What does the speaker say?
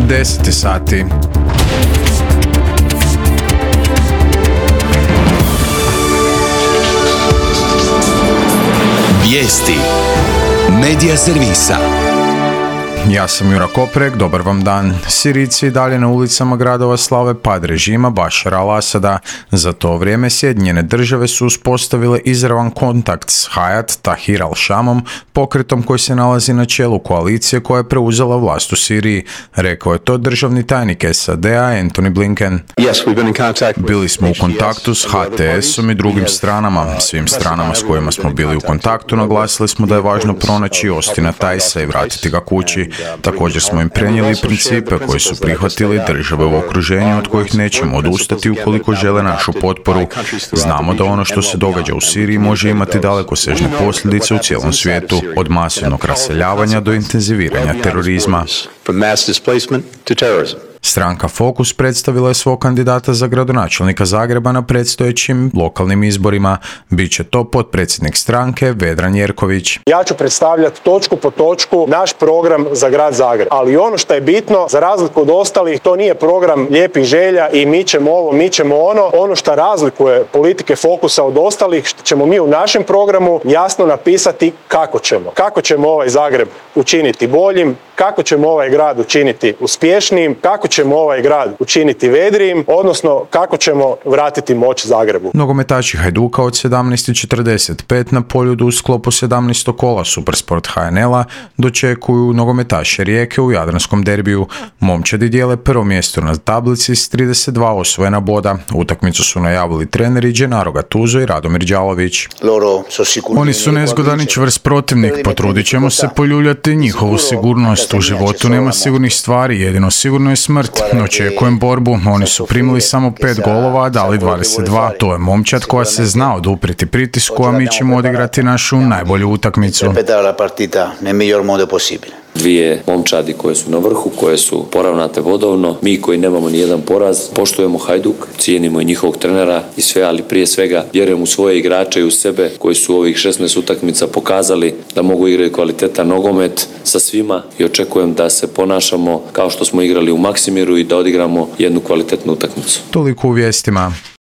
10 sati. Vijesti Medija servisa. Ja sam Jura Koprek, dobar vam dan. Sirijci i dalje na ulicama gradova slave pad režima Bašara al-Asada. Za to vrijeme Sjedinjene države su uspostavile izravan kontakt s Hayat Tahrir al-Shamom, pokretom koji se nalazi na čelu koalicije koja je preuzela vlast u Siriji. Rekao je to državni tajnik SAD-a Antony Blinken. Bili smo u kontaktu s HTS-om i drugim stranama. Svim stranama s kojima smo bili u kontaktu naglasili smo da je važno pronaći Ostina Tajsa i vratiti ga kući. Također smo im prenijeli principe koje su prihvatili države u okruženju od kojih nećemo odustati ukoliko žele našu potporu. Znamo da ono što se događa u Siriji može imati dalekosežne posljedice u cijelom svijetu, od masivnog raseljavanja do intenziviranja terorizma. Stranka Fokus predstavila je svog kandidata za gradonačelnika Zagreba na predstojećim lokalnim izborima. Biće to potpredsjednik stranke Vedran Jerković. Ja ću predstavljati točku po točku naš program za grad Zagreb. Ali ono što je bitno, za razliku od ostalih, to nije program lijepih želja i mi ćemo ovo, mi ćemo ono. Ono što razlikuje politike Fokusa od ostalih, što ćemo mi u našem programu jasno napisati kako ćemo. Kako ćemo ovaj Zagreb učiniti boljim, kako ćemo ovaj grad učiniti uspješnijim, kako ćemo ovaj grad učiniti vedrijim, odnosno kako ćemo vratiti moć Zagrebu. Nogometaši Hajduka od 17:45 na Poljudu u sklopu 17. kola Supersport HNL-a dočekuju nogometaše Rijeke u jadranskom derbiju. Momčadi dijele prvo mjesto na tablici s 32 osvojena boda. Utakmicu su najavili treneri Gennaro Gattuso i Radomir Đalović. Oni su nezgodan i čvrst protivnik, potrudit ćemo se poljuljati njihovu sigurnost. U životu nema sigurnih stvari, jedino sigurno je smrt. Očekujem borbu, oni su primili samo 5 golova, a dali 22. To je momčad koja se zna oduprijeti pritisku, a mi ćemo odigrati našu najbolju utakmicu. Dvije momčadi koje su na vrhu, koje su poravnate vodovno, mi koji nemamo ni jedan poraz, poštujemo Hajduk, cijenimo i njihovog trenera i sve, ali prije svega vjerujem u svoje igrače i u sebe koji su ovih 16 utakmica pokazali da mogu igrati kvalitetan nogomet sa svima i očekujem da se ponašamo kao što smo igrali u Maksimiru i da odigramo jednu kvalitetnu utakmicu. Toliko u vijestima.